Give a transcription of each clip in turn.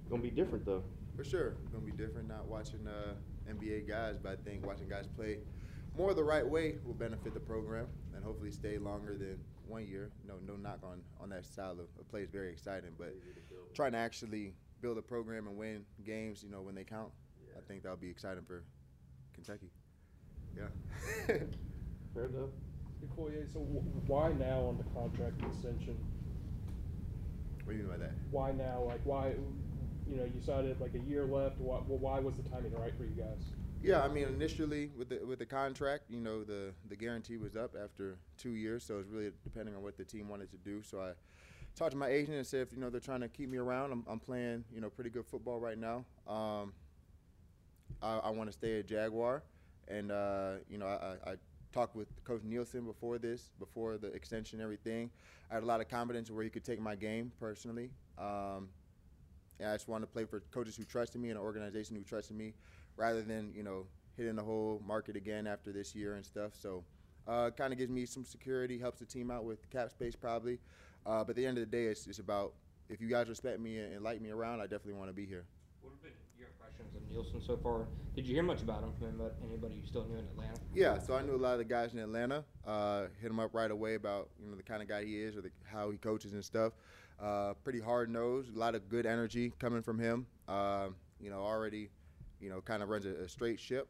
Gonna be different though. For sure, it's gonna be different. Not watching NBA guys, but I think watching guys play more the right way will benefit the program and hopefully stay longer than 1 year. No knock on that style of play is very exciting, but trying to actually build a program and win games, when they count, I think that'll be exciting for Kentucky. Yeah. Fair enough. Foye, so why now on the contract extension? What do you mean by that? Why now? Like, why, you decided like a year left. Why was the timing right for you guys? Yeah, I mean, initially with the contract, the guarantee was up after 2 years, so it's really depending on what the team wanted to do. So I talked to my agent and said, if they're trying to keep me around, I'm playing pretty good football right now. I want to stay a Jaguar, and I talked with Coach Nielsen before the extension and everything. I had a lot of confidence where he could take my game personally. And I just wanted to play for coaches who trusted me and an organization who trusted me rather than, hitting the whole market again after this year and stuff. So it kind of gives me some security, helps the team out with cap space probably. But at the end of the day, it's about if you guys respect me and like me around, I definitely want to be here. What have been your impressions of Nielsen so far? Did you hear much about him from anybody you still knew in Atlanta? Yeah, so I knew a lot of the guys in Atlanta. Hit him up right away about the kind of guy he is or how he coaches and stuff. Pretty hard nosed, a lot of good energy coming from him. Already, kind of runs a straight ship.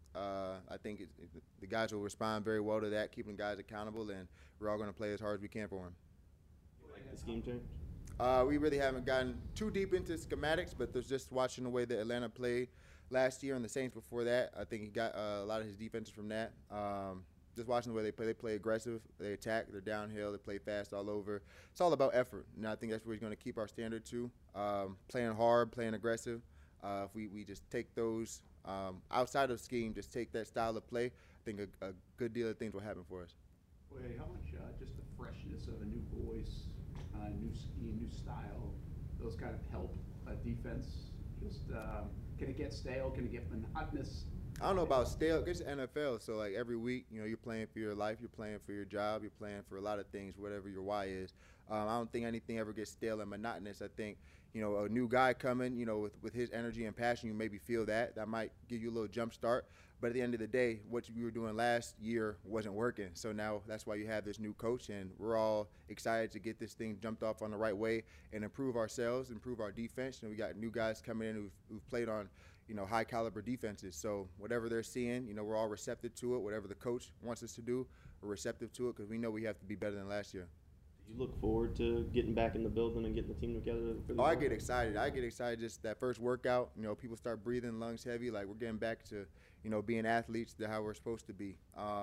I think the guys will respond very well to that, keeping guys accountable, and we're all going to play as hard as we can for him. You like the scheme change? We really haven't gotten too deep into schematics, but there's just watching the way that Atlanta played last year and the Saints before that. I think he got a lot of his defenses from that. Just watching the way they play aggressive, they attack, they're downhill, they play fast all over. It's all about effort, and I think that's where he's going to keep our standard to. Playing hard, playing aggressive. If we just take those outside of scheme, just take that style of play, I think a good deal of things will happen for us. Well, how much just the freshness of a new voice, new scheme, new style, those kind of help defense? Just can it get stale? Can it get monotonous? I don't know about stale. It's the NFL, so like every week, you're playing for your life, you're playing for your job, you're playing for a lot of things, whatever your why is. I don't think anything ever gets stale and monotonous. I think, a new guy coming, with his energy and passion, you maybe feel that might give you a little jump start. But at the end of the day, what we were doing last year wasn't working. So now that's why you have this new coach, and we're all excited to get this thing jumped off on the right way and improve ourselves, improve our defense. We got new guys coming in who've played on, high caliber defenses. So whatever they're seeing, we're all receptive to it. Whatever the coach wants us to do, we're receptive to it because we know we have to be better than last year. Do you look forward to getting back in the building and getting the team together? I get excited. I get excited just that first workout. People start breathing lungs heavy, like we're getting back to, being athletes to how we're supposed to be.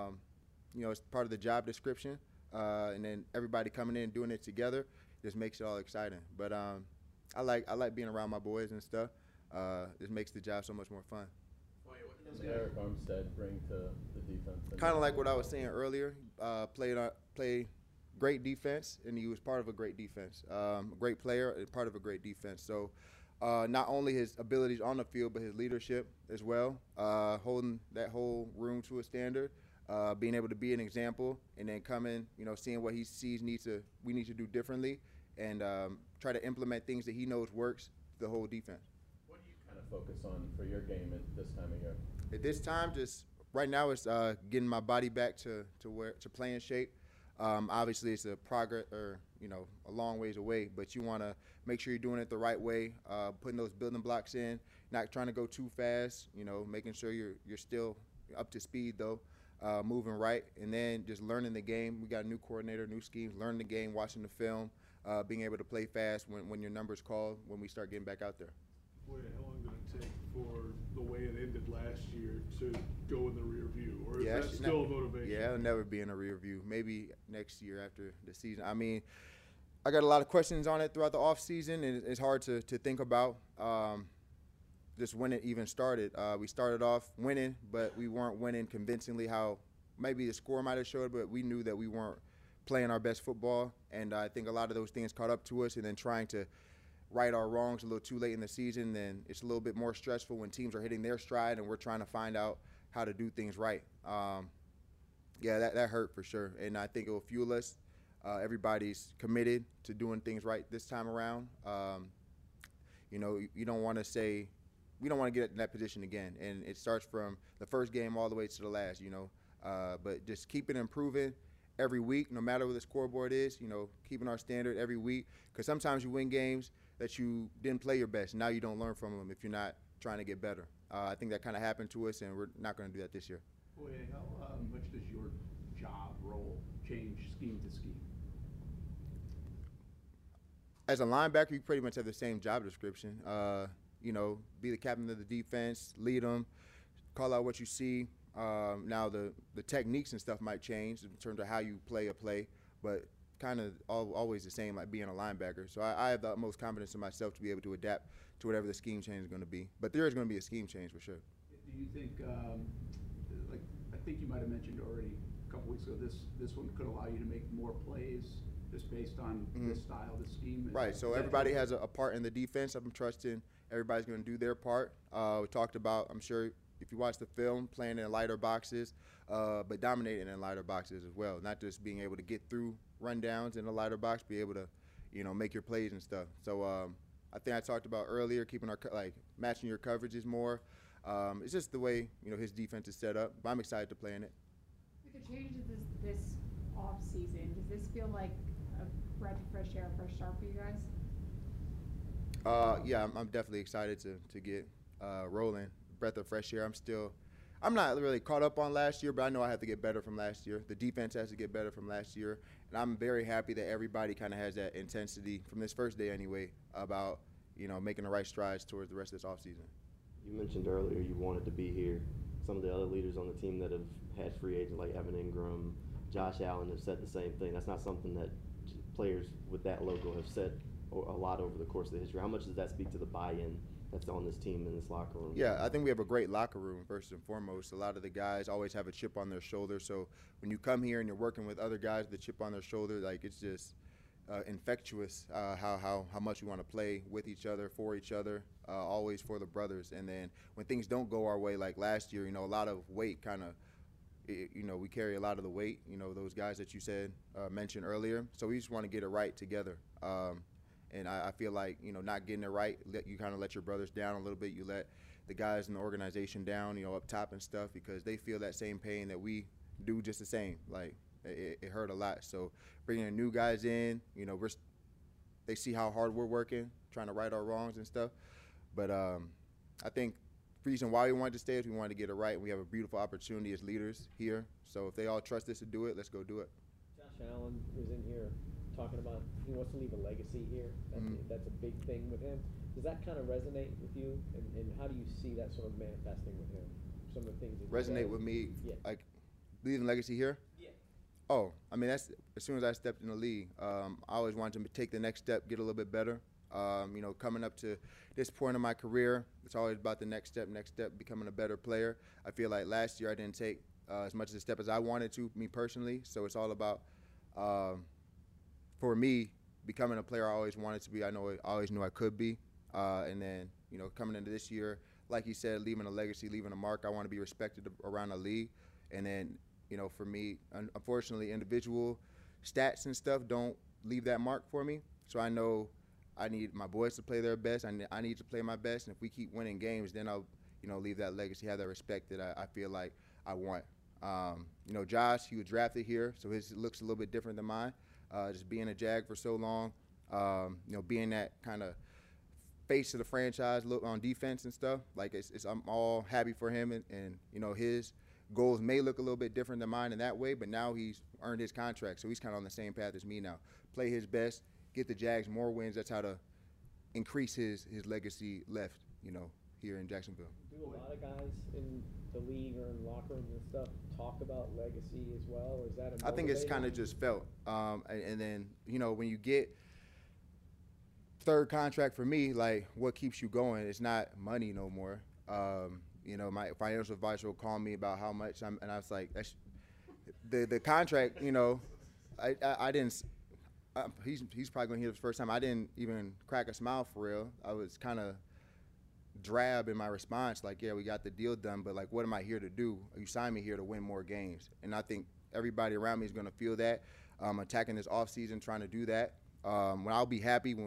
It's part of the job description, and then everybody coming in and doing it together just makes it all exciting. But I like being around my boys and stuff. This makes the job so much more fun. What does Arik Armstead bring to the defense? Kind of like what I was saying earlier. Played great defense, and he was part of a great defense. A great player and part of a great defense. So not only his abilities on the field, but his leadership as well, holding that whole room to a standard, being able to be an example, and then coming, seeing what he sees we need to do differently, and try to implement things that he knows works the whole defense. What do you kind of focus on for your game at this time of year? At this time, just right now, it's getting my body back to playing shape. Obviously, it's a progress, or a long ways away. But you want to make sure you're doing it the right way, putting those building blocks in, not trying to go too fast. Making sure you're still up to speed though, moving right, and then just learning the game. We got a new coordinator, new schemes, learning the game, watching the film, being able to play fast when your number's called when we start getting back out there. Boy, how long did it take for the way it ended last year to go in the rear view? Or is that still a motivation? Yeah, it'll never be in a rear view. Maybe next year after the season. I mean, I got a lot of questions on it throughout the offseason, and it's hard to think about just when it even started. We started off winning, but we weren't winning convincingly how maybe the score might have showed, but we knew that we weren't playing our best football. And I think a lot of those things caught up to us, and then trying to right our wrongs a little too late in the season, then it's a little bit more stressful when teams are hitting their stride and we're trying to find out how to do things right. Yeah, that hurt for sure, and I think it will fuel us. Everybody's committed to doing things right this time around. You know, you don't want to say, we don't want to get in that position again. And it starts from the first game all the way to the last, you know. But just keeping improving every week, no matter what the scoreboard is, you know, keeping our standard every week. Because sometimes you win games that you didn't play your best. Now you don't learn from them if you're not trying to get better. I think that kind of happened to us, and we're not going to do that this year. Boy, how much does your job role change scheme to scheme? As a linebacker, you pretty much have the same job description. You know, be the captain of the defense, lead them, call out what you see. Now the techniques and stuff might change in terms of how you play a play, but kind of always the same, like being a linebacker. So I have the utmost confidence in myself to be able to adapt to whatever the scheme change is going to be. But there is going to be a scheme change for sure. Do you think, like I think you might have mentioned already a couple weeks ago, this one could allow you to make more plays just based on this style, this scheme? Right. So everybody has a part in the defense. I'm trusting everybody's going to do their part. We talked about, I'm sure if you watch the film, playing in lighter boxes, but dominating in lighter boxes as well. Not just being able to get through rundowns in a lighter box, be able to, you know, make your plays and stuff. So I think I talked about earlier, keeping our matching your coverages more. It's just the way, you know, his defense is set up. But I'm excited to play in it. With the changes this off season, does this feel like a breath of fresh air, fresh start for you guys? Yeah, I'm definitely excited to get rolling. Breath of fresh air. I'm not really caught up on last year, but I know I have to get better from last year. The defense has to get better from last year, and I'm very happy that everybody kind of has that intensity from this first day anyway about, you know, making the right strides towards the rest of this offseason. You mentioned earlier you wanted to be here. Some of the other leaders on the team that have had free agents like Evan Ingram, Josh Allen have said the same thing. That's not something that players with that logo have said a lot over the course of the history. How much does that speak to the buy-in that's on this team in this locker room? Yeah, I think we have a great locker room, first and foremost. A lot of the guys always have a chip on their shoulder. So when you come here and you're working with other guys with a chip on their shoulder, like, it's just infectious how much we want to play with each other, for each other, always for the brothers. And then when things don't go our way, like last year, you know, a lot of weight kind of, you know, we carry a lot of the weight, you know, those guys that you mentioned earlier. So we just want to get it right together. And I feel like, you know, not getting it right, you kind of let your brothers down a little bit. You let the guys in the organization down, you know, up top and stuff, because they feel that same pain that we do just the same. Like, it hurt a lot. So bringing the new guys in, you know, they see how hard we're working, trying to right our wrongs and stuff. But I think the reason why we wanted to stay is we wanted to get it right. And we have a beautiful opportunity as leaders here. So if they all trust us to do it, let's go do it. Josh Allen was in here talking about he wants to leave a legacy here. That's a big thing with him. Does that kind of resonate with you? And how do you see that sort of manifesting with him? Some of the things that resonate with me, yeah. Like leaving legacy here? Yeah. Oh, I mean, that's as soon as I stepped in the league, I always wanted to take the next step, get a little bit better. You know, coming up to this point in my career, it's always about the next step, becoming a better player. I feel like last year I didn't take as much of a step as I wanted to, me personally. So it's all about, for me, becoming a player I always wanted to be. I always knew I could be. And then, you know, coming into this year, like you said, leaving a legacy, leaving a mark. I want to be respected around the league. And then, you know, for me, unfortunately, individual stats and stuff don't leave that mark for me. So I know I need my boys to play their best. I need to play my best. And if we keep winning games, then I'll, you know, leave that legacy, have that respect that I feel like I want. You know, Josh, he was drafted here, so his looks a little bit different than mine. Just being a Jag for so long, you know, being that kind of face of the franchise, look on defense and stuff. Like, I'm all happy for him, and you know, his goals may look a little bit different than mine in that way, but now he's earned his contract, so he's kind of on the same path as me now. Play his best, get the Jags more wins. That's how to increase his legacy left, you know, here in Jacksonville. Do a lot of guys in the league or in locker rooms and stuff talk about legacy as well, or is that a I think it's motivator? kind of just felt. And then, you know, when you get third contract for me, like, what keeps you going? It's not money no more. You know, my financial advisor will call me about how much and I was like, that's the contract, you know, I didn't, he's probably going to hear this first time. I didn't even crack a smile for real. I was kind of drab in my response, like, yeah, we got the deal done, but like, what am I here to do? You signed me here to win more games. And I think everybody around me is going to feel that. Attacking this offseason, trying to do that. When I'll be happy when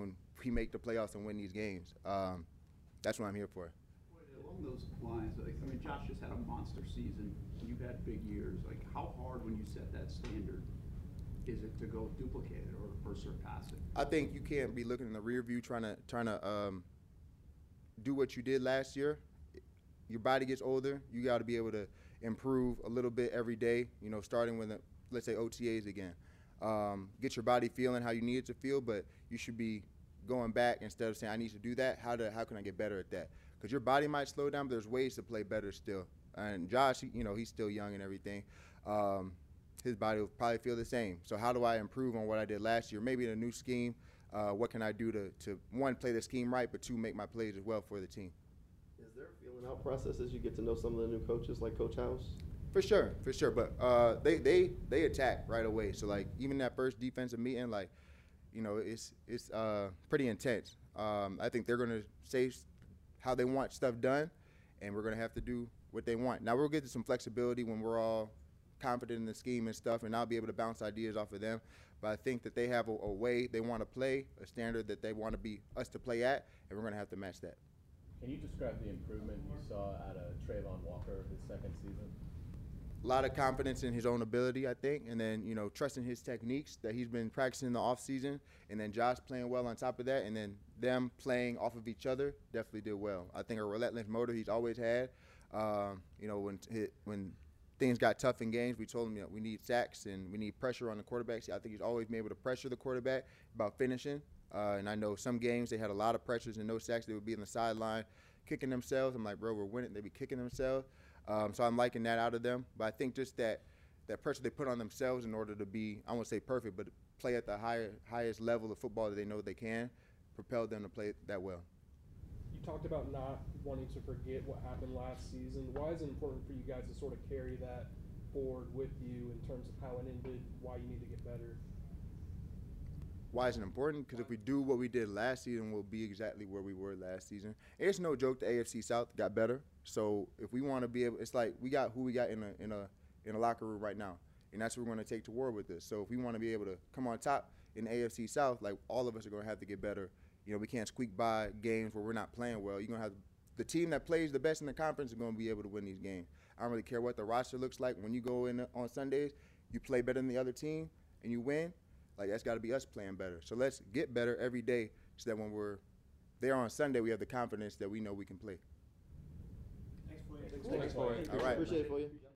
we make the playoffs and win these games. That's what I'm here for. Along those lines, like, I mean, Josh just had a monster season. You've had big years. Like, how hard when you set that standard is it to go duplicate it or surpass it? I think you can't be looking in the rear view trying to do what you did last year. Your body gets older. You got to be able to improve a little bit every day. You know, starting with let's say OTAs again. Get your body feeling how you need it to feel, but you should be going back instead of saying I need to do that. How can I get better at that? Because your body might slow down, but there's ways to play better still. And Josh, he's still young and everything. His body will probably feel the same. So how do I improve on what I did last year? Maybe in a new scheme. What can I do to one, play the scheme right, but two, make my plays as well for the team? Is there a feeling out process as you get to know some of the new coaches, like Coach House? For sure. But they attack right away. So like even that first defensive meeting, like it's pretty intense. I think they're gonna say how they want stuff done, and we're gonna have to do what they want. Now we'll get to some flexibility when we're all confident in the scheme and stuff, and I'll be able to bounce ideas off of them. But I think that they have a way they want to play, a standard that they want to be us to play at, and we're gonna have to match that. Can you describe the improvement you saw out of Trayvon Walker his second season? A lot of confidence in his own ability, I think, and then trusting his techniques that he's been practicing in the off season, and then Josh playing well on top of that, and then them playing off of each other definitely did well. I think a relentless motor he's always had. When things got tough in games, we told him we need sacks and we need pressure on the quarterbacks. I think he's always been able to pressure the quarterback about finishing. And I know some games they had a lot of pressures and no sacks. They would be on the sideline kicking themselves. I'm like, bro, we're winning. They'd be kicking themselves. So I'm liking that out of them. But I think just that pressure they put on themselves in order to be, I won't say perfect, but play at the highest level of football that they know they can, propelled them to play that well. You talked about not wanting to forget what happened last season. Why is it important for you guys to sort of carry that forward with you in terms of how it ended, why you need to get better? Why is it important? Because if we do what we did last season, we'll be exactly where we were last season. It's no joke the AFC South got better. So if we want to be able, it's like we got who we got in a locker room right now, and that's what we're going to take to war with this. So if we want to be able to come on top in the AFC South, like all of us are going to have to get better. We can't squeak by games where we're not playing well. You're going to have the team that plays the best in the conference is going to be able to win these games. I don't really care what the roster looks like. When you go in on Sundays, you play better than the other team and you win. Like, that's got to be us playing better. So let's get better every day so that when we're there on Sunday, we have the confidence that we know we can play. Thanks, Floyd. All right. Appreciate it for you.